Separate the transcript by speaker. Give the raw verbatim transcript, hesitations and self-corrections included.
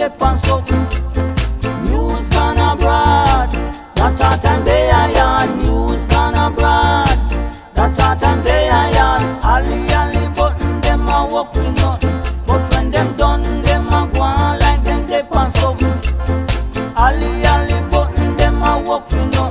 Speaker 1: dip on something. News gone abroad, that hot and they are yarn. News gone abroad, that hot and they are yarn. Ali ali button them a work for nothing, but when them done them a go on like them dip on something. Ali ali button them a work for nothing.